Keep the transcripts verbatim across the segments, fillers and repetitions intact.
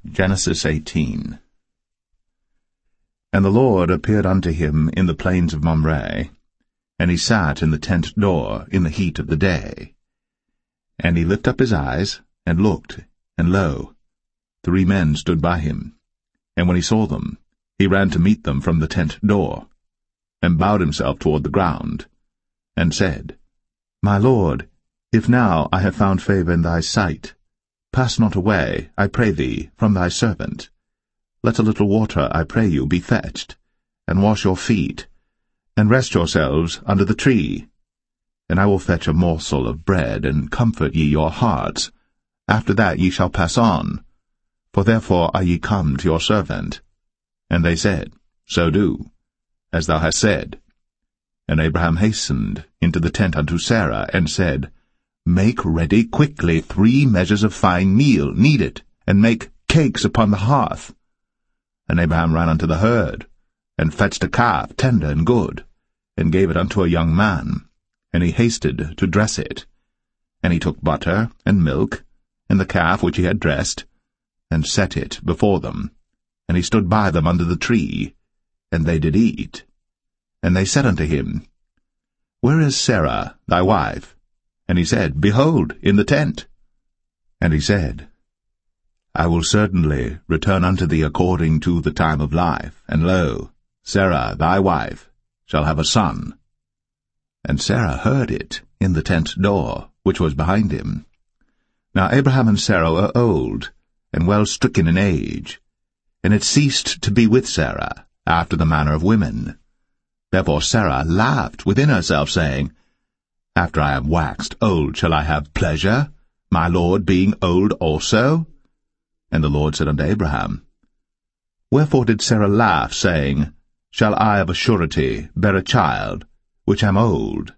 Genesis eighteen. And the Lord appeared unto him in the plains of Mamre, and he sat in the tent door in the heat of the day. And he lifted up his eyes, and looked, and lo, three men stood by him. And when he saw them, he ran to meet them from the tent door, and bowed himself toward the ground, and said, My Lord, if now I have found favour in thy sight, pass not away, I pray thee, from thy servant. Let a little water, I pray you, be fetched, and wash your feet, and rest yourselves under the tree. And I will fetch a morsel of bread, and comfort ye your hearts. After that ye shall pass on, for therefore are ye come to your servant. And they said, So do, as thou hast said. And Abraham hastened into the tent unto Sarah, and said, Make ready quickly three measures of fine meal, knead it, and make cakes upon the hearth. And Abraham ran unto the herd, and fetched a calf tender and good, and gave it unto a young man, and he hasted to dress it. And he took butter and milk, and the calf which he had dressed, and set it before them. And he stood by them under the tree, and they did eat. And they said unto him, Where is Sarah thy wife? And he said, Behold, in the tent. And he said, I will certainly return unto thee according to the time of life, and lo, Sarah thy wife shall have a son. And Sarah heard it in the tent door, which was behind him. Now Abraham and Sarah are old, and well stricken in age, and it ceased to be with Sarah, after the manner of women. Therefore Sarah laughed within herself, saying, After I am waxed old shall I have pleasure, my Lord being old also? And the Lord said unto Abraham, Wherefore did Sarah laugh, saying, Shall I of a surety bear a child, which am old?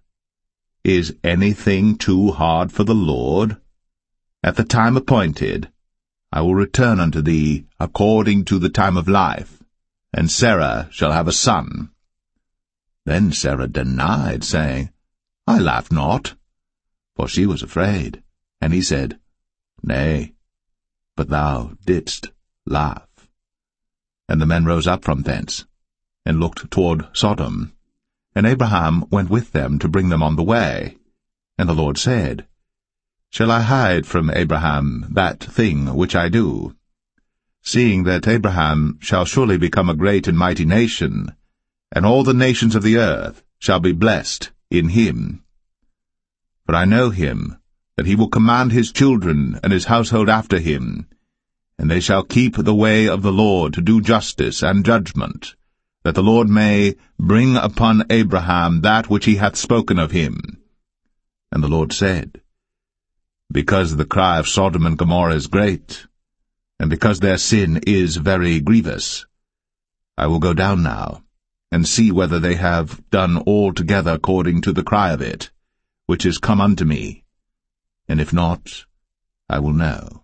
Is anything too hard for the Lord? At the time appointed, I will return unto thee according to the time of life, and Sarah shall have a son. Then Sarah denied, saying, I laughed not, for she was afraid. And he said, Nay, but thou didst laugh. And the men rose up from thence, and looked toward Sodom. And Abraham went with them to bring them on the way. And the Lord said, Shall I hide from Abraham that thing which I do? Seeing that Abraham shall surely become a great and mighty nation, and all the nations of the earth shall be blessed in him. For I know him, that he will command his children and his household after him, and they shall keep the way of the Lord to do justice and judgment, that the Lord may bring upon Abraham that which he hath spoken of him. And the Lord said, Because the cry of Sodom and Gomorrah is great, and because their sin is very grievous, I will go down now, and see whether they have done altogether according to the cry of it, which is come unto me, and if not, I will know.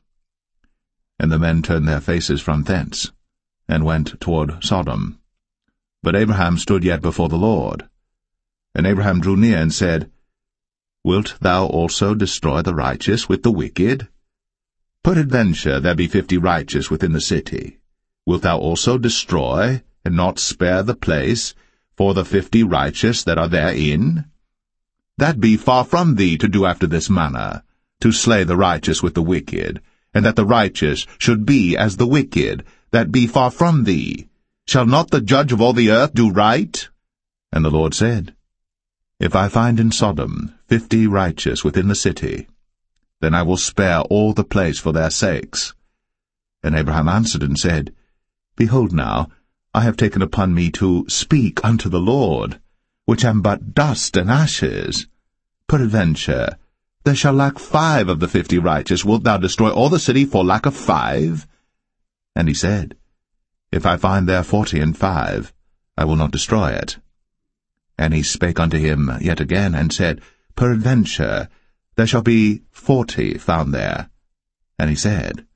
And the men turned their faces from thence, and went toward Sodom. But Abraham stood yet before the Lord. And Abraham drew near and said, Wilt thou also destroy the righteous with the wicked? Peradventure there be fifty righteous within the city. Wilt thou also destroy, and not spare the place, for the fifty righteous that are therein? That be far from thee to do after this manner, to slay the righteous with the wicked, and that the righteous should be as the wicked, that be far from thee. Shall not the judge of all the earth do right? And the Lord said, If I find in Sodom fifty righteous within the city, then I will spare all the place for their sakes. And Abraham answered and said, Behold now, I have taken upon me to speak unto the Lord, which am but dust and ashes. Peradventure, there shall lack five of the fifty righteous. Wilt thou destroy all the city for lack of five? And he said, If I find there forty and five, I will not destroy it. And he spake unto him yet again, and said, Peradventure, there shall be forty found there. And he said,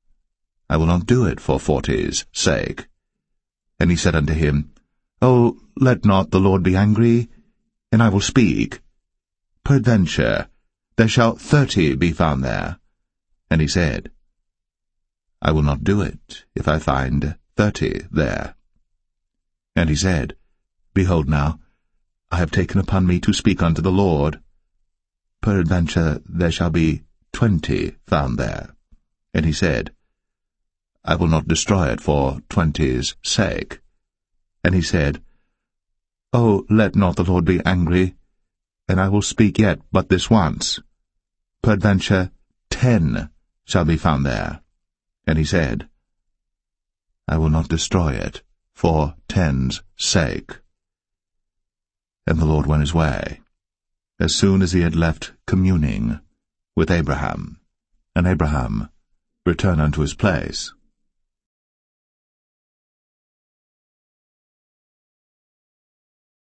I will not do it for forty's sake. And he said unto him, Oh, let not the Lord be angry, and I will speak. Peradventure, there shall thirty be found there. And he said, I I will not do it, if I find thirty there. And he said, Behold now, I have taken upon me to speak unto the Lord. Peradventure there shall be twenty found there. And he said, I will not destroy it for twenty's sake. And he said, Oh, let not the Lord be angry, and I will speak yet but this once. Peradventure ten shall be found there. And he said, I will not destroy it for ten's sake. And the Lord went his way, as soon as he had left communing with Abraham. And Abraham returned unto his place.